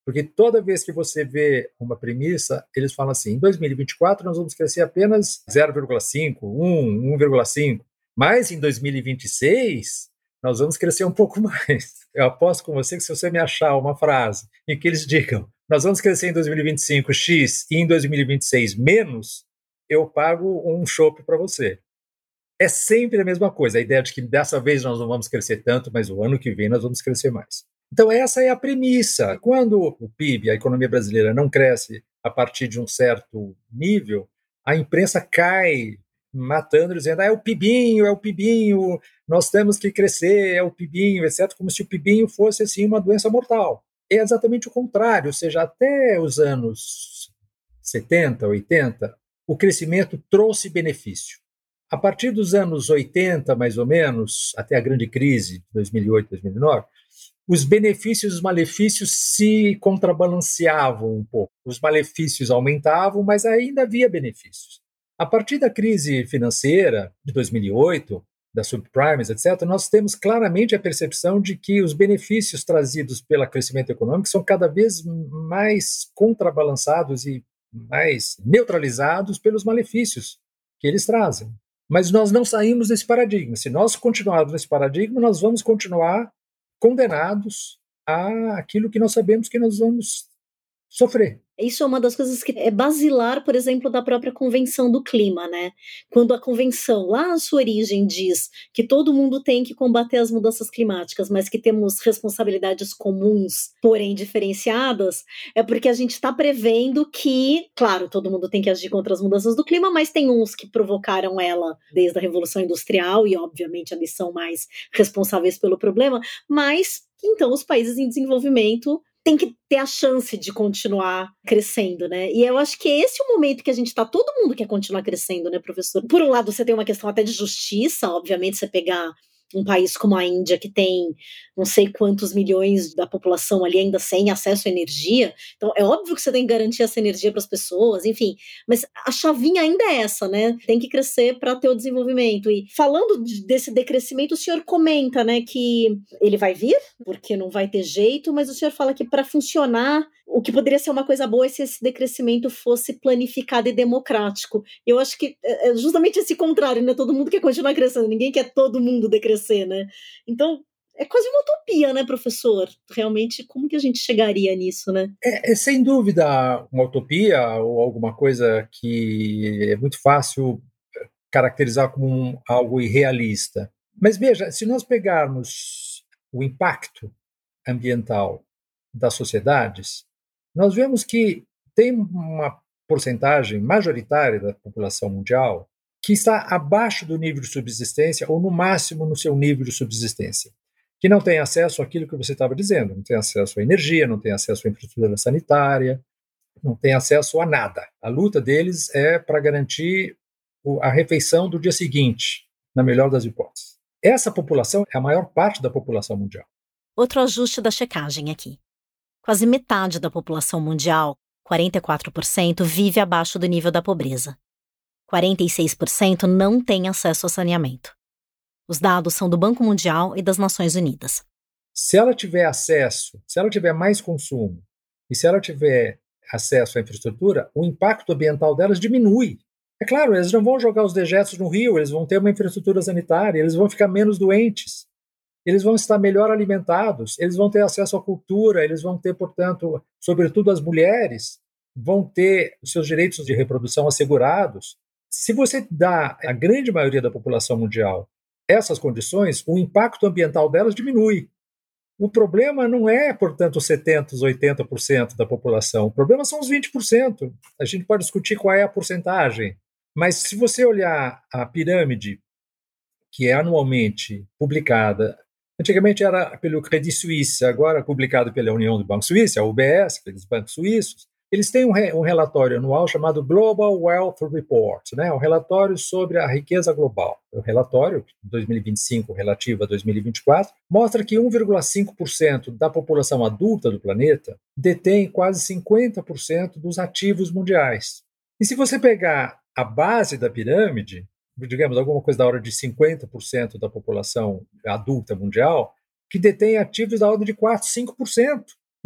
Porque toda vez que você vê uma premissa, eles falam assim, em dois mil e vinte e quatro nós vamos crescer apenas zero vírgula cinco, um, um vírgula cinco, mas em dois mil e vinte e seis nós vamos crescer um pouco mais. Eu aposto com você que se você me achar uma frase em que eles digam, nós vamos crescer em dois mil e vinte e cinco X e em dois mil e vinte e seis menos, eu pago um chopp para você. É sempre a mesma coisa, a ideia de que dessa vez nós não vamos crescer tanto, mas o ano que vem nós vamos crescer mais. Então essa é a premissa. Quando o P I B, a economia brasileira, não cresce a partir de um certo nível, a imprensa cai matando, dizendo, ah, é o PIBinho, é o PIBinho, nós temos que crescer, é o PIBinho, etcétera, como se o PIBinho fosse assim, uma doença mortal. É exatamente o contrário, ou seja, até os anos setenta, oitenta, o crescimento trouxe benefício. A partir dos anos oitenta, mais ou menos, até a grande crise de dois mil e oito, dois mil e nove, os benefícios e os malefícios se contrabalanceavam um pouco. Os malefícios aumentavam, mas ainda havia benefícios. A partir da crise financeira de dois mil e oito, das subprimes, etcétera, nós temos claramente a percepção de que os benefícios trazidos pelo crescimento econômico são cada vez mais contrabalançados e mais neutralizados pelos malefícios que eles trazem. Mas nós não saímos desse paradigma. Se nós continuarmos nesse paradigma, nós vamos continuar condenados àquilo que nós sabemos que nós vamos sofrer. Isso é uma das coisas que é basilar, por exemplo, da própria Convenção do Clima, né? Quando a Convenção, lá na sua origem, diz que todo mundo tem que combater as mudanças climáticas, mas que temos responsabilidades comuns, porém diferenciadas, é porque a gente está prevendo que, claro, todo mundo tem que agir contra as mudanças do clima, mas tem uns que provocaram ela desde a Revolução Industrial e, obviamente, eles são mais responsáveis pelo problema, mas, então, os países em desenvolvimento tem que ter a chance de continuar crescendo, né? E eu acho que esse é o momento que a gente tá, todo mundo quer continuar crescendo, né, professor? Por um lado, você tem uma questão até de justiça, obviamente, você pegar um país como a Índia, que tem não sei quantos milhões da população ali ainda sem acesso à energia, então é óbvio que você tem que garantir essa energia para as pessoas, enfim, mas a chavinha ainda é essa, né? Tem que crescer para ter o desenvolvimento. E falando de, desse decrescimento, o senhor comenta, né, que ele vai vir, porque não vai ter jeito, mas o senhor fala que para funcionar, o que poderia ser uma coisa boa é se esse decrescimento fosse planificado e democrático. Eu acho que é justamente esse contrário, né? Todo mundo quer continuar crescendo, ninguém quer todo mundo decrescer, né? Então, é quase uma utopia, né, professor? Realmente, como que a gente chegaria nisso, né? É, é sem dúvida uma utopia ou alguma coisa que é muito fácil caracterizar como um, algo irrealista. Mas veja, se nós pegarmos o impacto ambiental das sociedades, nós vemos que tem uma porcentagem majoritária da população mundial que está abaixo do nível de subsistência ou, no máximo, no seu nível de subsistência, que não tem acesso àquilo que você estava dizendo, não tem acesso à energia, não tem acesso à infraestrutura sanitária, não tem acesso a nada. A luta deles é para garantir a refeição do dia seguinte, na melhor das hipóteses. Essa população é a maior parte da população mundial. Outro ajuste da checagem aqui. Quase metade da população mundial, quarenta e quatro por cento, vive abaixo do nível da pobreza. quarenta e seis por cento não tem acesso ao saneamento. Os dados são do Banco Mundial e das Nações Unidas. Se ela tiver acesso, se ela tiver mais consumo, e se ela tiver acesso à infraestrutura, o impacto ambiental delas diminui. É claro, eles não vão jogar os dejetos no rio, eles vão ter uma infraestrutura sanitária, eles vão ficar menos doentes, eles vão estar melhor alimentados, eles vão ter acesso à cultura, eles vão ter, portanto, sobretudo as mulheres, vão ter os seus direitos de reprodução assegurados. Se você dá à grande maioria da população mundial essas condições, o impacto ambiental delas diminui. O problema não é, portanto, setenta por cento, oitenta por cento da população. O problema são os vinte por cento. A gente pode discutir qual é a porcentagem. Mas se você olhar a pirâmide, que é anualmente publicada, antigamente era pelo Credit Suisse, agora publicado pela União do Banco Suíço, a U B S, aqueles bancos suíços, eles têm um, re, um relatório anual chamado Global Wealth Report, né? Um relatório sobre a riqueza global. O relatório, de dois mil e vinte e cinco, relativo a dois mil e vinte e quatro, mostra que um vírgula cinco por cento da população adulta do planeta detém quase cinquenta por cento dos ativos mundiais. E se você pegar a base da pirâmide, digamos, alguma coisa da ordem de cinquenta por cento da população adulta mundial, que detém ativos da ordem de quatro, cinco por cento.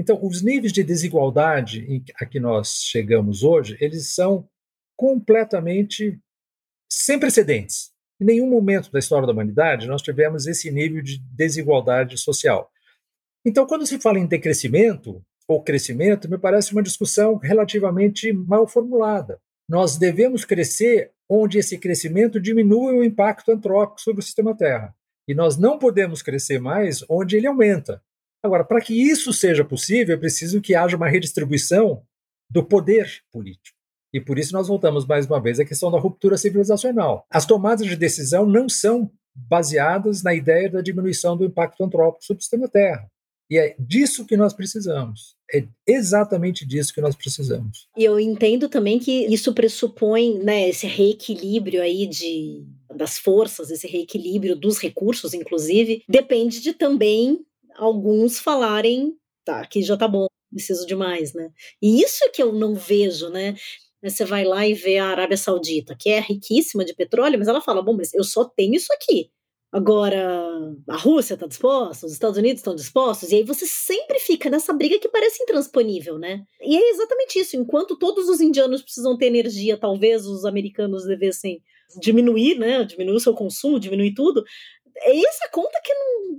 Então, os níveis de desigualdade a que nós chegamos hoje, eles são completamente sem precedentes. Em nenhum momento da história da humanidade nós tivemos esse nível de desigualdade social. Então, quando se fala em decrescimento ou crescimento, me parece uma discussão relativamente mal formulada. Nós devemos crescer onde esse crescimento diminui o impacto antrópico sobre o sistema Terra. E nós não podemos crescer mais onde ele aumenta. Agora, para que isso seja possível, é preciso que haja uma redistribuição do poder político. E por isso nós voltamos mais uma vez à questão da ruptura civilizacional. As tomadas de decisão não são baseadas na ideia da diminuição do impacto antrópico sobre o sistema Terra. E é disso que nós precisamos. É exatamente disso que nós precisamos. E eu entendo também que isso pressupõe, né, esse reequilíbrio aí de, das forças, esse reequilíbrio dos recursos, inclusive, depende de também alguns falarem, tá, aqui já tá bom, preciso de mais, né? E isso é que eu não vejo, né? Você vai lá e vê a Arábia Saudita, que é riquíssima de petróleo, mas ela fala, bom, mas eu só tenho isso aqui. Agora, a Rússia está disposta, os Estados Unidos estão dispostos, e aí você sempre fica nessa briga que parece intransponível, né? E é exatamente isso, enquanto todos os indianos precisam ter energia, talvez os americanos devessem diminuir, né? Diminuir o seu consumo, diminuir tudo. É essa conta que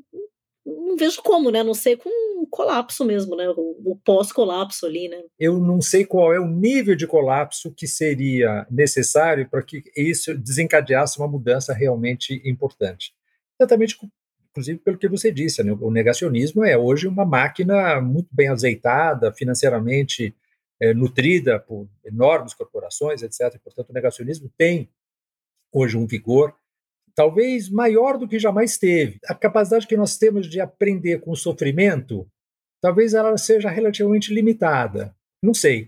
não, não vejo como, né? A não ser com um colapso mesmo, né? O, o pós-colapso ali, né? Eu não sei qual é o nível de colapso que seria necessário para que isso desencadeasse uma mudança realmente importante. Exatamente, inclusive pelo que você disse, né? O negacionismo é hoje uma máquina muito bem azeitada, financeiramente é, nutrida por enormes corporações, etcétera. Portanto, o negacionismo tem hoje um vigor talvez maior do que jamais teve. A capacidade que nós temos de aprender com o sofrimento, talvez ela seja relativamente limitada. Não sei.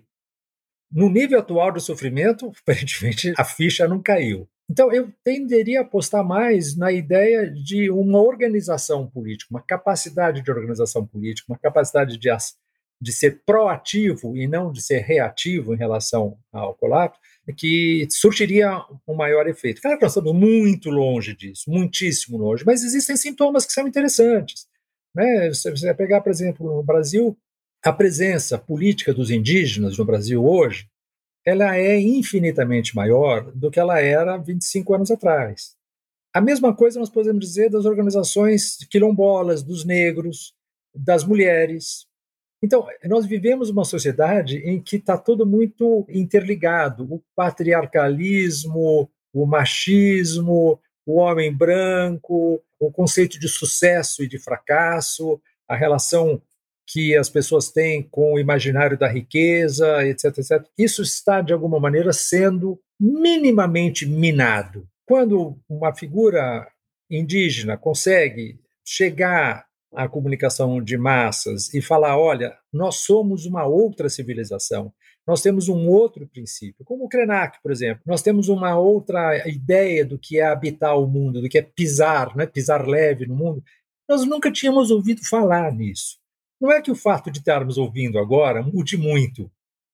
No nível atual do sofrimento, aparentemente, a ficha não caiu. Então, eu tenderia a apostar mais na ideia de uma organização política, uma capacidade de organização política, uma capacidade de, de ser proativo e não de ser reativo em relação ao colapso, que surtiria um maior efeito. Claro que nós estamos muito longe disso, muitíssimo longe, mas existem sintomas que são interessantes. Né? Se você pegar, por exemplo, no Brasil, a presença política dos indígenas no Brasil hoje, ela é infinitamente maior do que ela era vinte e cinco anos atrás. A mesma coisa nós podemos dizer das organizações quilombolas, dos negros, das mulheres. Então, nós vivemos uma sociedade em que está tudo muito interligado. O patriarcalismo, o machismo, o homem branco, o conceito de sucesso e de fracasso, a relação que as pessoas têm com o imaginário da riqueza, etc, etcétera. Isso está, de alguma maneira, sendo minimamente minado. Quando uma figura indígena consegue chegar à comunicação de massas e falar, olha, nós somos uma outra civilização, nós temos um outro princípio, como o Krenak, por exemplo, nós temos uma outra ideia do que é habitar o mundo, do que é pisar, né, pisar leve no mundo. Nós nunca tínhamos ouvido falar nisso. Não é que o fato de estarmos ouvindo agora mude muito,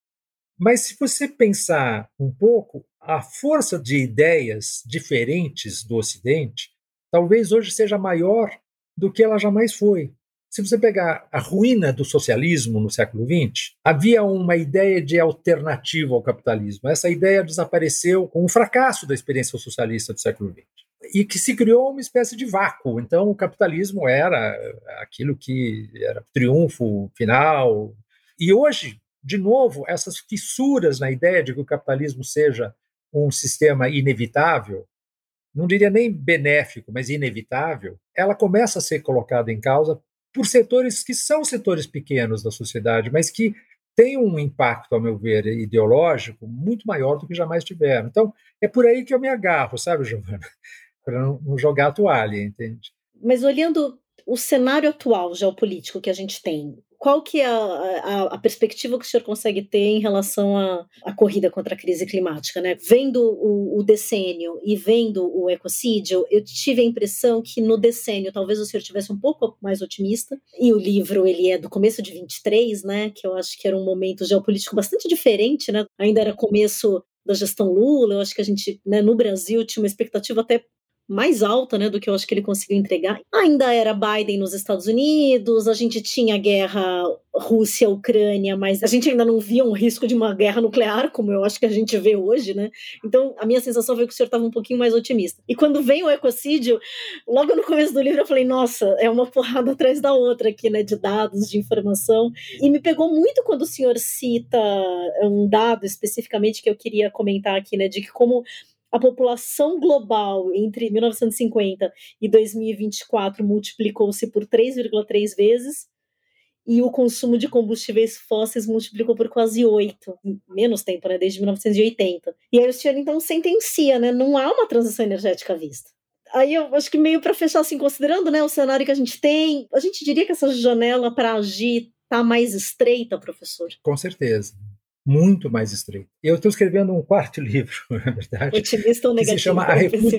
mas se você pensar um pouco, a força de ideias diferentes do Ocidente talvez hoje seja maior do que ela jamais foi. Se você pegar a ruína do socialismo no século vinte, havia uma ideia de alternativa ao capitalismo. Essa ideia desapareceu com o fracasso da experiência socialista do século vinte. E que se criou uma espécie de vácuo. Então, o capitalismo era aquilo que era o triunfo final. E hoje, de novo, essas fissuras na ideia de que o capitalismo seja um sistema inevitável, não diria nem benéfico, mas inevitável, ela começa a ser colocada em causa por setores que são setores pequenos da sociedade, mas que têm um impacto, ao meu ver, ideológico muito maior do que jamais tiveram. Então, é por aí que eu me agarro, sabe, Giovana? Para não jogar a toalha, entende? Mas olhando o cenário atual geopolítico que a gente tem, qual que é a, a, a perspectiva que o senhor consegue ter em relação à, à corrida contra a crise climática, né? Vendo o, o decênio e vendo o ecocídio, eu tive a impressão que no decênio talvez o senhor tivesse um pouco mais otimista, e o livro ele é do começo de vinte e três, né? Que eu acho que era um momento geopolítico bastante diferente, né? Ainda era começo da gestão Lula, eu acho que a gente, né, no Brasil tinha uma expectativa até mais alta, né, do que eu acho que ele conseguiu entregar. Ainda era Biden nos Estados Unidos, a gente tinha a guerra Rússia-Ucrânia, mas a gente ainda não via um risco de uma guerra nuclear, como eu acho que a gente vê hoje, né? Então, a minha sensação foi que o senhor estava um pouquinho mais otimista. E quando vem o ecocídio, logo no começo do livro eu falei, nossa, é uma porrada atrás da outra aqui, né, de dados, de informação. E me pegou muito quando o senhor cita um dado especificamente que eu queria comentar aqui, né, de que como a população global entre mil novecentos e cinquenta e dois mil e vinte e quatro multiplicou-se por três vírgula três vezes e o consumo de combustíveis fósseis multiplicou por quase oito, menos tempo, né, desde mil novecentos e oitenta. E aí o senhor então sentencia, né, não há uma transição energética à vista. Aí eu acho que meio para fechar assim, considerando, né, o cenário que a gente tem, a gente diria que essa janela para agir está mais estreita, professor? Com certeza. Muito mais estreito. Eu estou escrevendo um quarto livro, na verdade. Otimista ou negativo? Que se chama a recusa,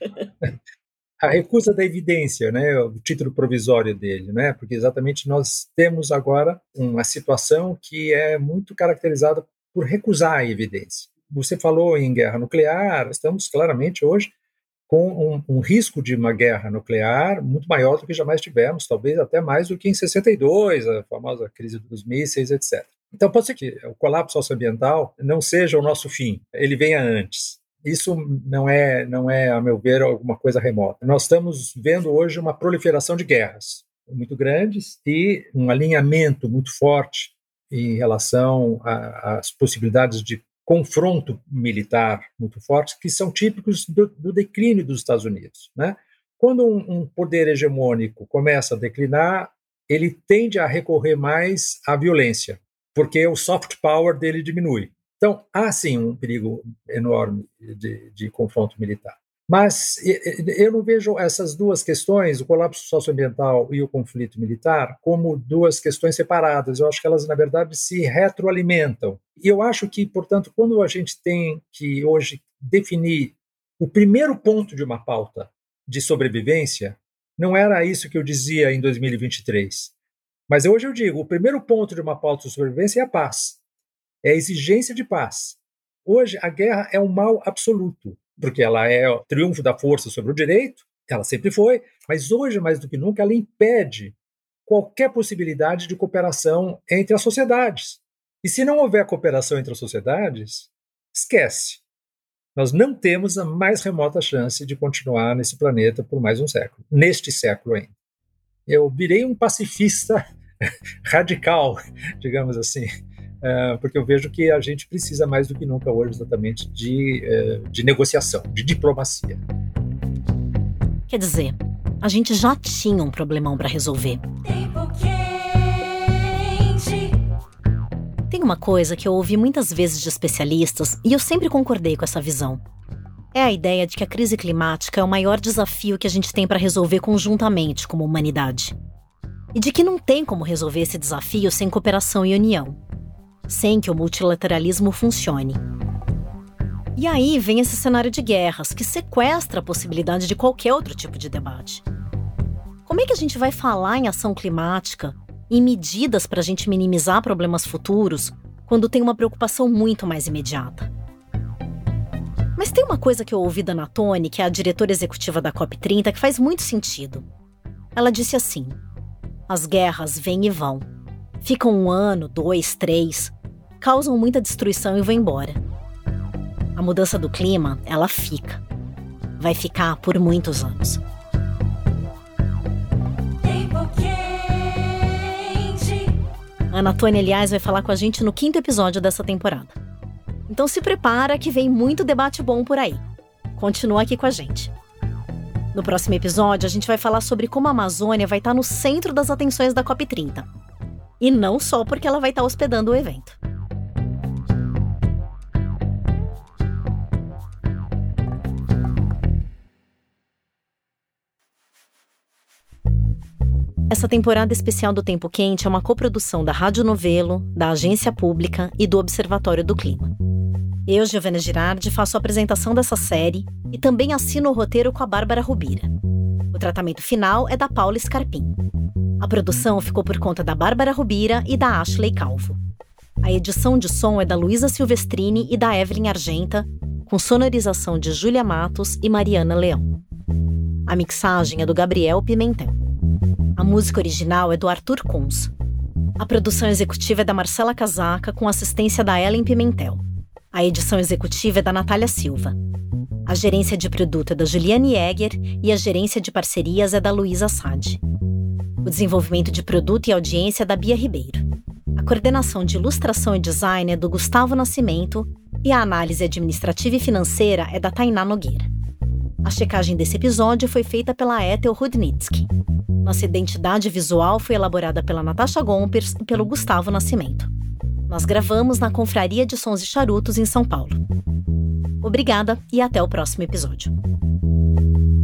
a recusa da evidência, né? O título provisório dele, né? Porque exatamente nós temos agora uma situação que é muito caracterizada por recusar a evidência. Você falou em guerra nuclear, estamos claramente hoje com um, um risco de uma guerra nuclear muito maior do que jamais tivemos, talvez até mais do que em sessenta e dois, a famosa crise dos mísseis, etcétera. Então pode ser que o colapso socioambiental não seja o nosso fim, ele venha antes. Isso não é, não é, a meu ver, alguma coisa remota. Nós estamos vendo hoje uma proliferação de guerras muito grandes e um alinhamento muito forte em relação às possibilidades de confronto militar muito fortes, que são típicos do, do declínio dos Estados Unidos, né? Quando um, um poder hegemônico começa a declinar, ele tende a recorrer mais à violência, porque o soft power dele diminui. Então, há sim um perigo enorme de, de confronto militar. Mas eu não vejo essas duas questões, o colapso socioambiental e o conflito militar, como duas questões separadas. Eu acho que elas, na verdade, se retroalimentam. E eu acho que, portanto, quando a gente tem que hoje definir o primeiro ponto de uma pauta de sobrevivência, não era isso que eu dizia em dois mil e vinte e três. Mas hoje eu digo, o primeiro ponto de uma pauta de sobrevivência é a paz, é a exigência de paz. Hoje a guerra é um mal absoluto, porque ela é o triunfo da força sobre o direito, ela sempre foi, mas hoje, mais do que nunca, ela impede qualquer possibilidade de cooperação entre as sociedades. E se não houver cooperação entre as sociedades, esquece. Nós não temos a mais remota chance de continuar nesse planeta por mais um século, neste século ainda. Eu virei um pacifista radical, digamos assim, uh, porque eu vejo que a gente precisa mais do que nunca hoje exatamente de, uh, de negociação, de diplomacia. Quer dizer, a gente já tinha um problemão para resolver. Tempo quente. Tem uma coisa que eu ouvi muitas vezes de especialistas e eu sempre concordei com essa visão. É a ideia de que a crise climática é o maior desafio que a gente tem para resolver conjuntamente como humanidade. E de que não tem como resolver esse desafio sem cooperação e união, sem que o multilateralismo funcione. E aí vem esse cenário de guerras que sequestra a possibilidade de qualquer outro tipo de debate. Como é que a gente vai falar em ação climática, em medidas para a gente minimizar problemas futuros, quando tem uma preocupação muito mais imediata? Mas tem uma coisa que eu ouvi da Ana Toni, que é a diretora executiva da COP trinta, que faz muito sentido. Ela disse assim: as guerras vêm e vão. Ficam um ano, dois, três, causam muita destruição e vão embora. A mudança do clima, ela fica. Vai ficar por muitos anos. Tempo quente. A Ana Toni, aliás, vai falar com a gente no quinto episódio dessa temporada. Então se prepara que vem muito debate bom por aí. Continua aqui com a gente. No próximo episódio, a gente vai falar sobre como a Amazônia vai estar no centro das atenções da COP trinta. E não só porque ela vai estar hospedando o evento. Essa temporada especial do Tempo Quente é uma coprodução da Rádio Novelo, da Agência Pública e do Observatório do Clima. Eu, Giovana Girardi, faço a apresentação dessa série e também assino o roteiro com a Bárbara Rubira. O tratamento final é da Paula Scarpim. A produção ficou por conta da Bárbara Rubira e da Ashley Calvo. A edição de som é da Luísa Silvestrini e da Evelyn Argenta, com sonorização de Júlia Matos e Mariana Leão. A mixagem é do Gabriel Pimentel. A música original é do Arthur Kunz. A produção executiva é da Marcela Casaca, com assistência da Ellen Pimentel. A edição executiva é da Natália Silva. A gerência de produto é da Juliane Egger e a gerência de parcerias é da Luísa Sade. O desenvolvimento de produto e audiência é da Bia Ribeiro. A coordenação de ilustração e design é do Gustavo Nascimento e a análise administrativa e financeira é da Tainá Nogueira. A checagem desse episódio foi feita pela Ethel Rudnitsky. Nossa identidade visual foi elaborada pela Natasha Gompers e pelo Gustavo Nascimento. Nós gravamos na Confraria de Sons e Charutos, em São Paulo. Obrigada e até o próximo episódio.